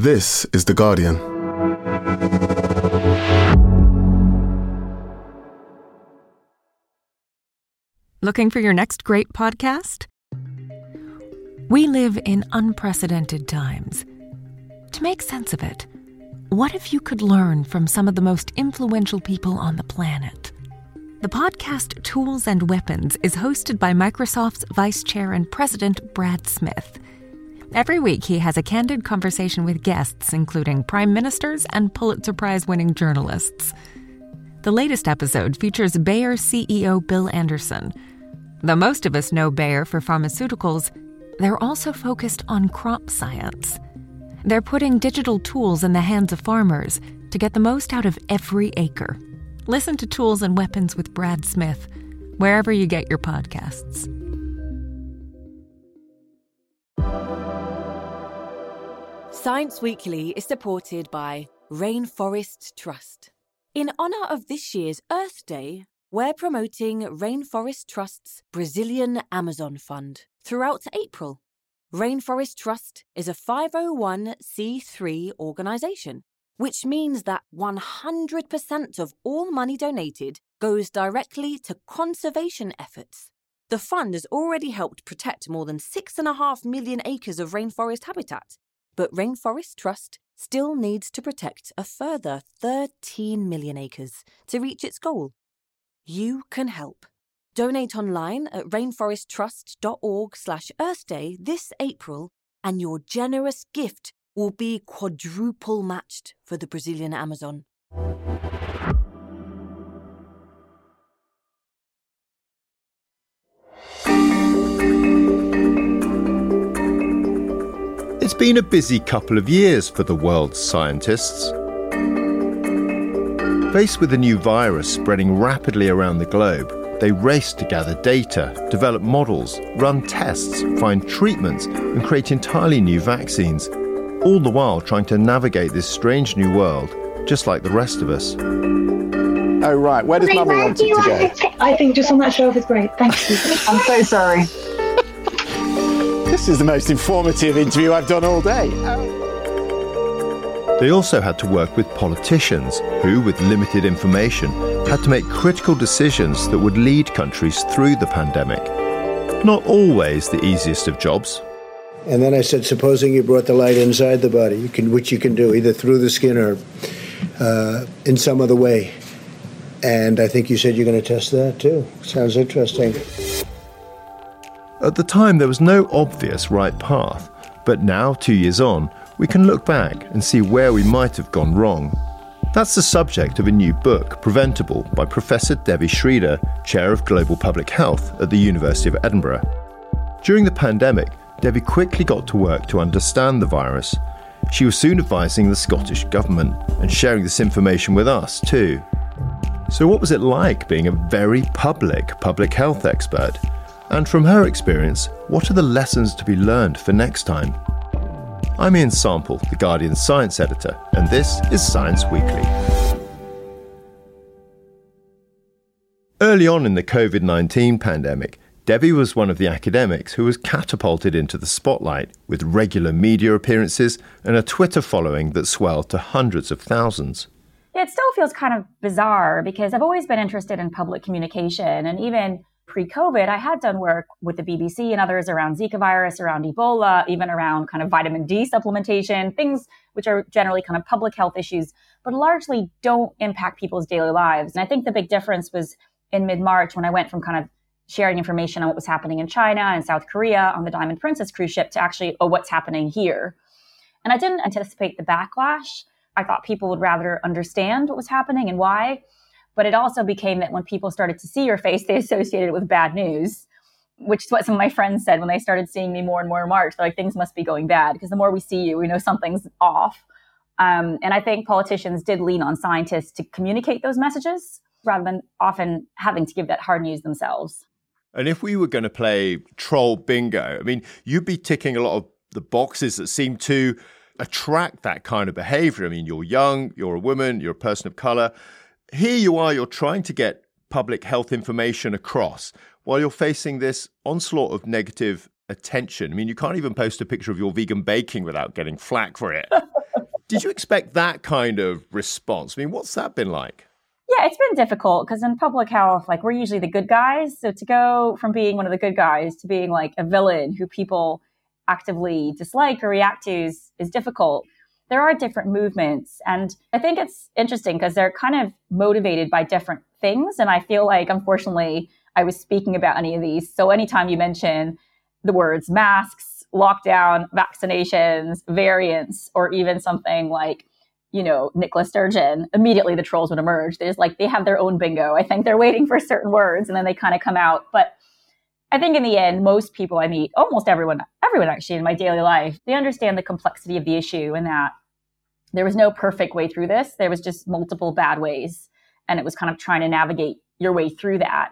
This is The Guardian. Looking for your next great podcast? We live in unprecedented times. To make sense of it, what if you could learn from some of the most influential people on the planet? The podcast Tools and Weapons is hosted by Microsoft's Vice Chair and President Brad Smith. Every week, he has a candid conversation with guests, including prime ministers and Pulitzer Prize-winning journalists. The latest episode features Bayer CEO Bill Anderson. Though most of us know Bayer for pharmaceuticals, they're also focused on crop science. They're putting digital tools in the hands of farmers to get the most out of every acre. Listen to Tools and Weapons with Brad Smith, wherever you get your podcasts. Science Weekly is supported by Rainforest Trust. In honour of this year's Earth Day, we're promoting Rainforest Trust's Brazilian Amazon Fund throughout April. Rainforest Trust is a 501c3 organisation, which means that 100% of all money donated goes directly to conservation efforts. The fund has already helped protect more than 6.5 million acres of rainforest habitat, but Rainforest Trust still needs to protect a further 13 million acres to reach its goal. You can help. Donate online at rainforesttrust.org/Earthday this April, and your generous gift will be quadruple matched for the Brazilian Amazon. It's been a busy couple of years for the world's scientists. Faced with a new virus spreading rapidly around the globe, they race to gather data, develop models, run tests, find treatments, and create entirely new vaccines, all the while trying to navigate this strange new world, just like the rest of us. Oh, right. Where does Mummy want it to go? I think just on that shelf is great. Thank you. I'm so sorry. This is the most informative interview I've done all day. They also had to work with politicians who, with limited information, had to make critical decisions that would lead countries through the pandemic. Not always the easiest of jobs. And then I said, supposing you brought the light inside the body, which you can do either through the skin or in some other way. And I think you said you're going to test that too. Sounds interesting. At the time, there was no obvious right path. But now, 2 years on, we can look back and see where we might have gone wrong. That's the subject of a new book, Preventable, by Professor Devi Sridhar, Chair of Global Public Health at the University of Edinburgh. During the pandemic, Devi quickly got to work to understand the virus. She was soon advising the Scottish Government and sharing this information with us too. So what was it like being a very public health expert? And from her experience, what are the lessons to be learned for next time? I'm Ian Sample, The Guardian's science editor, and this is Science Weekly. Early on in the COVID-19 pandemic, Devi was one of the academics who was catapulted into the spotlight with regular media appearances and a Twitter following that swelled to hundreds of thousands. It still feels kind of bizarre because I've always been interested in public communication, and even pre-COVID, I had done work with the BBC and others around Zika virus, around Ebola, even around kind of vitamin D supplementation, things which are generally kind of public health issues, but largely don't impact people's daily lives. And I think the big difference was in mid-March when I went from kind of sharing information on what was happening in China and South Korea on the Diamond Princess cruise ship to actually, what's happening here? And I didn't anticipate the backlash. I thought people would rather understand what was happening and why. But it also became that when people started to see your face, they associated it with bad news, which is what some of my friends said when they started seeing me more and more in March. They're like, things must be going bad because the more we see you, we know something's off. And I think politicians did lean on scientists to communicate those messages rather than often having to give that hard news themselves. And if we were going to play troll bingo, I mean, you'd be ticking a lot of the boxes that seem to attract that kind of behavior. I mean, you're young, you're a woman, you're a person of color. Here you are, you're trying to get public health information across while you're facing this onslaught of negative attention. I mean, you can't even post a picture of your vegan baking without getting flack for it. Did you expect that kind of response? I mean, what's that been like? Yeah, it's been difficult because in public health, like we're usually the good guys. So to go from being one of the good guys to being like a villain who people actively dislike or react to is difficult. There are different movements. And I think it's interesting because they're kind of motivated by different things. And I feel like, unfortunately, I was speaking about any of these. So anytime you mention the words masks, lockdown, vaccinations, variants, or even something like, Nicola Sturgeon, immediately the trolls would emerge. They have their own bingo. I think they're waiting for certain words and then they kind of come out. But I think in the end, most people I meet, almost everyone actually in my daily life, they understand the complexity of the issue and that there was no perfect way through this. There was just multiple bad ways. And it was kind of trying to navigate your way through that.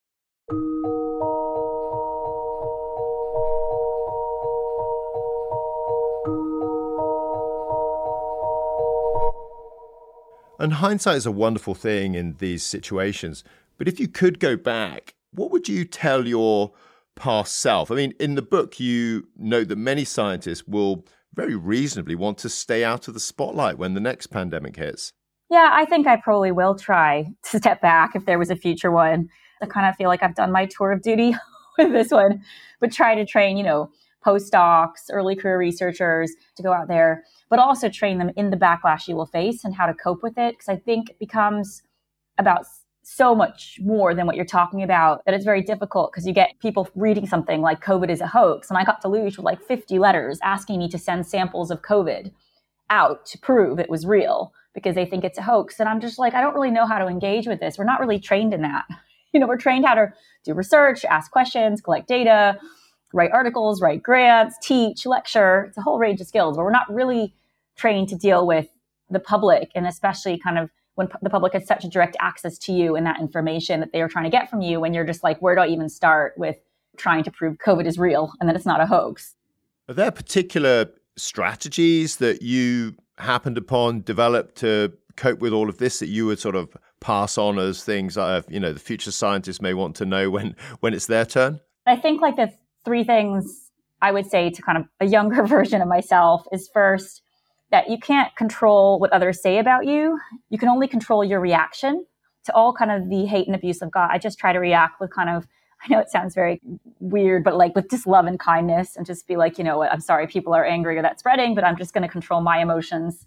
And hindsight is a wonderful thing in these situations. But if you could go back, what would you tell your past self? I mean, in the book, you note that many scientists will very reasonably want to stay out of the spotlight when the next pandemic hits. Yeah, I think I probably will try to step back if there was a future one. I kind of feel like I've done my tour of duty with this one, but try to train, postdocs, early career researchers to go out there, but also train them in the backlash you will face and how to cope with it. Because I think it becomes about so much more than what you're talking about, that it's very difficult because you get people reading something like COVID is a hoax. And I got deluged with like 50 letters asking me to send samples of COVID out to prove it was real because they think it's a hoax. And I'm just like, I don't really know how to engage with this. We're not really trained in that. We're trained how to do research, ask questions, collect data, write articles, write grants, teach, lecture. It's a whole range of skills, but we're not really trained to deal with the public, and especially kind of when the public has such a direct access to you and that information that they are trying to get from you, when you're just like, where do I even start with trying to prove COVID is real and that it's not a hoax? Are there particular strategies that you happened upon, developed to cope with all of this that you would sort of pass on as things the future scientists may want to know when it's their turn? I think like the three things I would say to kind of a younger version of myself is, first, that you can't control what others say about you. You can only control your reaction to all kind of the hate and abuse I've got. I just try to react with kind of, I know it sounds very weird, but like with just love and kindness, and just be like, what, I'm sorry people are angry or that's spreading, but I'm just going to control my emotions.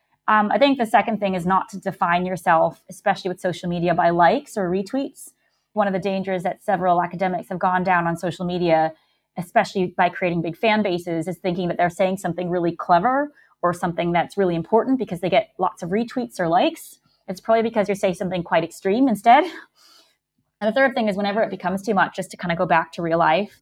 I think the second thing is not to define yourself, especially with social media, by likes or retweets. One of the dangers that several academics have gone down on social media, especially by creating big fan bases, is thinking that they're saying something really clever or something that's really important because they get lots of retweets or likes. It's probably because you're saying something quite extreme instead. And the third thing is, whenever it becomes too much, just to kind of go back to real life,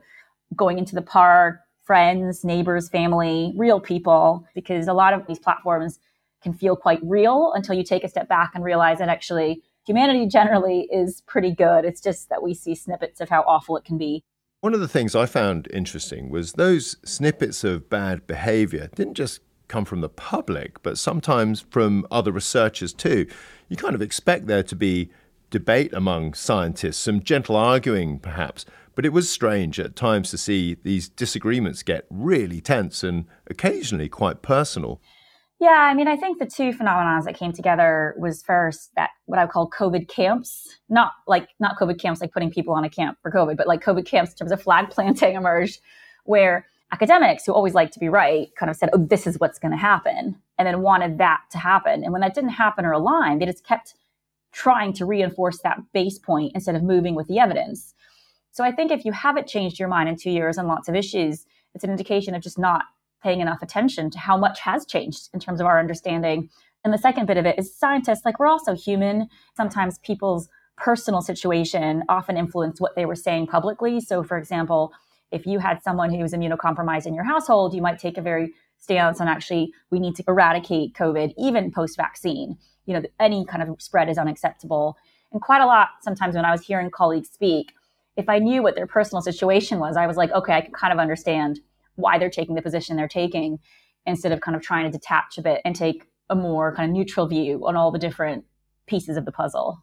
going into the park, friends, neighbors, family, real people, because a lot of these platforms can feel quite real until you take a step back and realize that actually humanity generally is pretty good. It's just that we see snippets of how awful it can be. One of the things I found interesting was those snippets of bad behavior didn't just come from the public, but sometimes from other researchers too. You kind of expect there to be debate among scientists, some gentle arguing perhaps, but it was strange at times to see these disagreements get really tense and occasionally quite personal. Yeah, I mean, I think the two phenomena that came together was, first, that what I would call COVID camps, not COVID camps like putting people on a camp for COVID, but like COVID camps in terms of flag planting emerged, where academics who always like to be right kind of said, oh, this is what's going to happen, and then wanted that to happen. And when that didn't happen or align, they just kept trying to reinforce that base point instead of moving with the evidence. So I think if you haven't changed your mind in 2 years on lots of issues, it's an indication of just not paying enough attention to how much has changed in terms of our understanding. And the second bit of it is, scientists, like, we're also human. Sometimes people's personal situation often influenced what they were saying publicly. So for example, if you had someone who was immunocompromised in your household, you might take a very stance on, actually, we need to eradicate COVID, even post-vaccine. Any kind of spread is unacceptable. And quite a lot, sometimes when I was hearing colleagues speak, if I knew what their personal situation was, I was like, okay, I can kind of understand why they're taking the position they're taking, instead of kind of trying to detach a bit and take a more kind of neutral view on all the different pieces of the puzzle.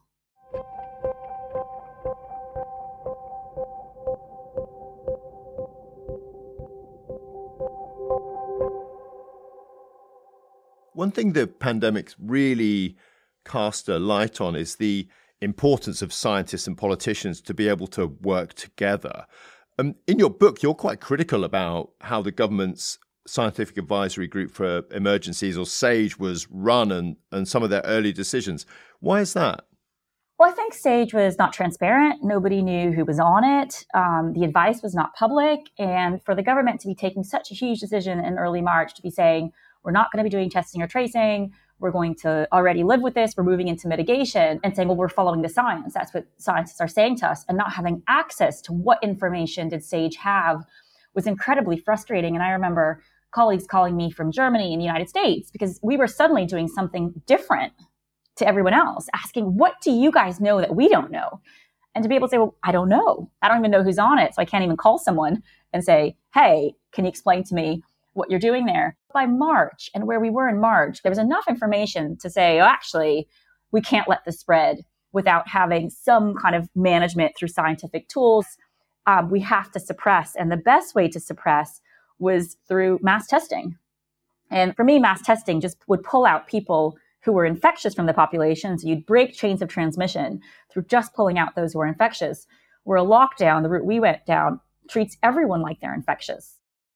One thing the pandemic's really cast a light on is the importance of scientists and politicians to be able to work together. In your book, you're quite critical about how the government's Scientific Advisory Group for Emergencies, or SAGE, was run and some of their early decisions. Why is that? Well, I think SAGE was not transparent. Nobody knew who was on it. The advice was not public. And for the government to be taking such a huge decision in early March to be saying, we're not going to be doing testing or tracing, we're going to already live with this, we're moving into mitigation, and saying, well, we're following the science. That's what scientists are saying to us. And not having access to what information did SAGE have was incredibly frustrating. And I remember colleagues calling me from Germany and the United States because we were suddenly doing something different to everyone else, asking, what do you guys know that we don't know? And to be able to say, well, I don't know. I don't even know who's on it. So I can't even call someone and say, hey, can you explain to me what you're doing there? By March, and where we were in March, there was enough information to say, oh, actually, we can't let this spread without having some kind of management through scientific tools. We have to suppress. And the best way to suppress was through mass testing. And for me, mass testing just would pull out people who were infectious from the population. So you'd break chains of transmission through just pulling out those who are infectious. Where a lockdown, the route we went down, treats everyone like they're infectious.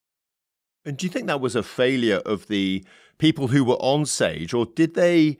And do you think that was a failure of the people who were on SAGE, or did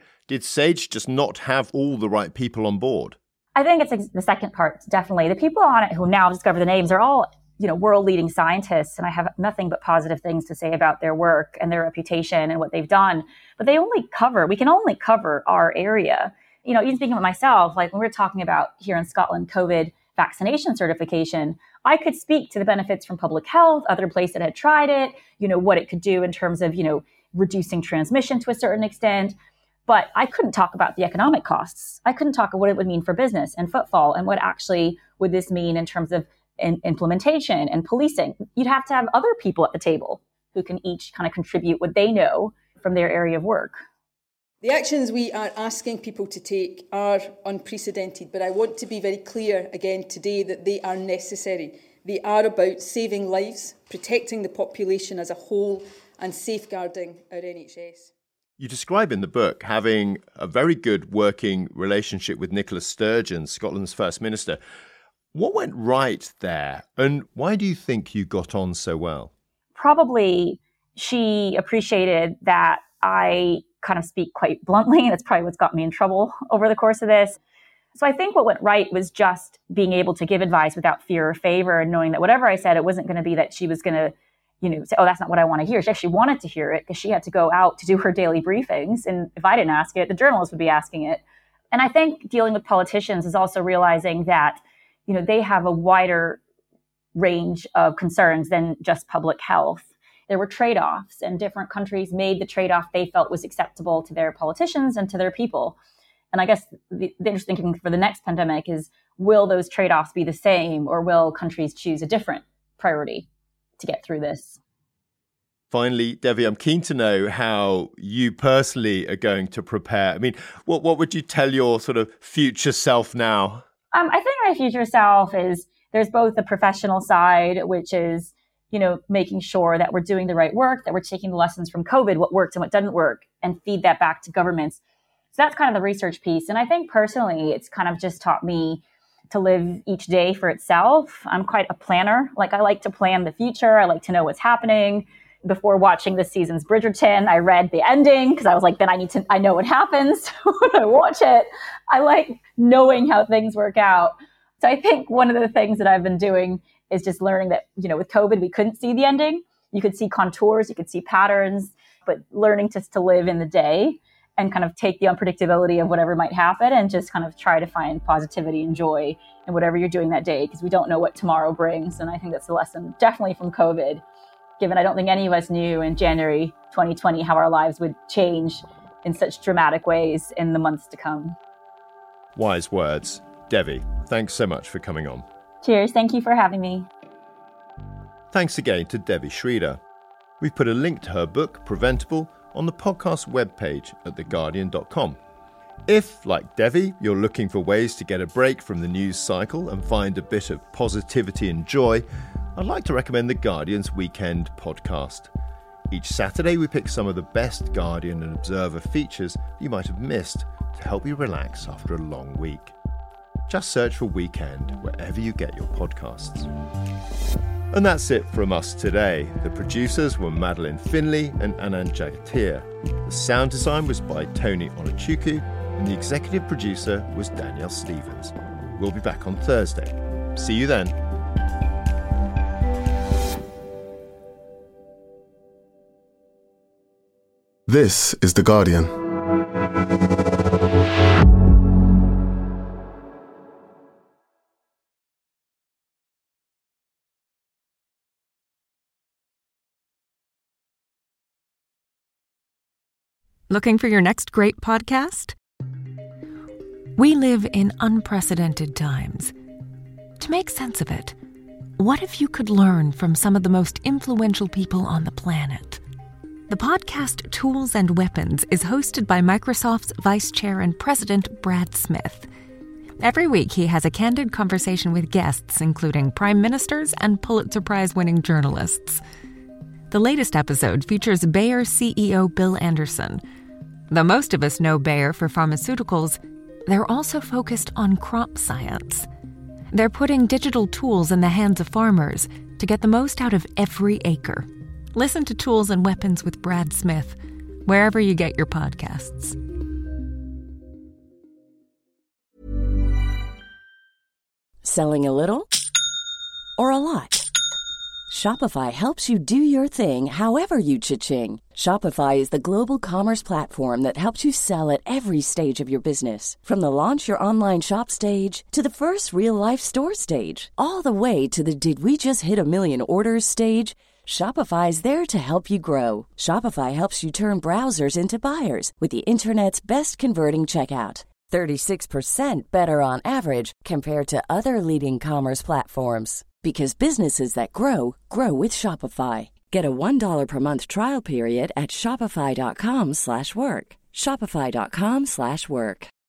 SAGE just not have all the right people on board? I think it's the second part, definitely. The people on it who now discover the names are all, world-leading scientists, and I have nothing but positive things to say about their work and their reputation and what they've done. But we can only cover our area. Even speaking of myself, like when we're talking about here in Scotland, COVID vaccination certification, I could speak to the benefits from public health, other places that had tried it, what it could do in terms of, reducing transmission to a certain extent. But I couldn't talk about the economic costs. I couldn't talk about what it would mean for business and footfall and what actually would this mean in terms of implementation and policing. You'd have to have other people at the table who can each kind of contribute what they know from their area of work. The actions we are asking people to take are unprecedented, but I want to be very clear again today that they are necessary. They are about saving lives, protecting the population as a whole, and safeguarding our NHS. You describe in the book having a very good working relationship with Nicola Sturgeon, Scotland's First Minister. What went right there, and why do you think you got on so well? Probably she appreciated that I kind of speak quite bluntly, and that's probably what's got me in trouble over the course of this. So I think what went right was just being able to give advice without fear or favor, and knowing that whatever I said, it wasn't going to be that she was going to, say, oh, that's not what I want to hear. She actually wanted to hear it because she had to go out to do her daily briefings. And if I didn't ask it, the journalists would be asking it. And I think dealing with politicians is also realizing that, they have a wider range of concerns than just public health. There were trade-offs, and different countries made the trade-off they felt was acceptable to their politicians and to their people. And I guess the interesting thing for the next pandemic is, will those trade-offs be the same, or will countries choose a different priority to get through this? Finally, Devi, I'm keen to know how you personally are going to prepare. I mean, what would you tell your sort of future self now? I think my future self is, there's both the professional side, which is, making sure that we're doing the right work, that we're taking the lessons from COVID, what worked and what didn't work, and feed that back to governments. So that's kind of the research piece. And I think personally, it's kind of just taught me to live each day for itself. I'm quite a planner. I like to plan the future. I like to know what's happening. Before watching this season's Bridgerton, I read the ending because I was like, then I know what happens when I watch it. I like knowing how things work out. So I think one of the things that I've been doing is just learning that, with COVID, we couldn't see the ending. You could see contours, you could see patterns, but learning just to live in the day and kind of take the unpredictability of whatever might happen and just kind of try to find positivity and joy in whatever you're doing that day, because we don't know what tomorrow brings. And I think that's the lesson definitely from COVID, given I don't think any of us knew in January 2020 how our lives would change in such dramatic ways in the months to come. Wise words. Devi, thanks so much for coming on. Cheers. Thank you for having me. Thanks again to Devi Sridhar. We've put a link to her book, Preventable, on the podcast webpage at theguardian.com. If, like Devi, you're looking for ways to get a break from the news cycle and find a bit of positivity and joy, I'd like to recommend The Guardian's Weekend podcast. Each Saturday we pick some of the best Guardian and Observer features you might have missed to help you relax after a long week. Just search for Weekend wherever you get your podcasts. And that's it from us today. The producers were Madeline Finley and Anand Jagatir. The sound design was by Tony Onochukwu, and the executive producer was Danielle Stevens. We'll be back on Thursday. See you then. This is The Guardian. Looking for your next great podcast? We live in unprecedented times. To make sense of it, what if you could learn from some of the most influential people on the planet? The podcast Tools and Weapons is hosted by Microsoft's Vice Chair and President Brad Smith. Every week he has a candid conversation with guests, including prime ministers and Pulitzer Prize-winning journalists. The latest episode features Bayer CEO Bill Anderson. Though most of us know Bayer for pharmaceuticals, they're also focused on crop science. They're putting digital tools in the hands of farmers to get the most out of every acre. Listen to Tools and Weapons with Brad Smith, wherever you get your podcasts. Selling a little or a lot? Shopify helps you do your thing however you cha-ching. Shopify is the global commerce platform that helps you sell at every stage of your business. From the launch your online shop stage to the first real-life store stage, all the way to the did we just hit a million orders stage. Shopify is there to help you grow. Shopify helps you turn browsers into buyers with the internet's best converting checkout. 36% better on average compared to other leading commerce platforms. Because businesses that grow, grow with Shopify. Get a $1 per month trial period at shopify.com/work. Shopify.com/work.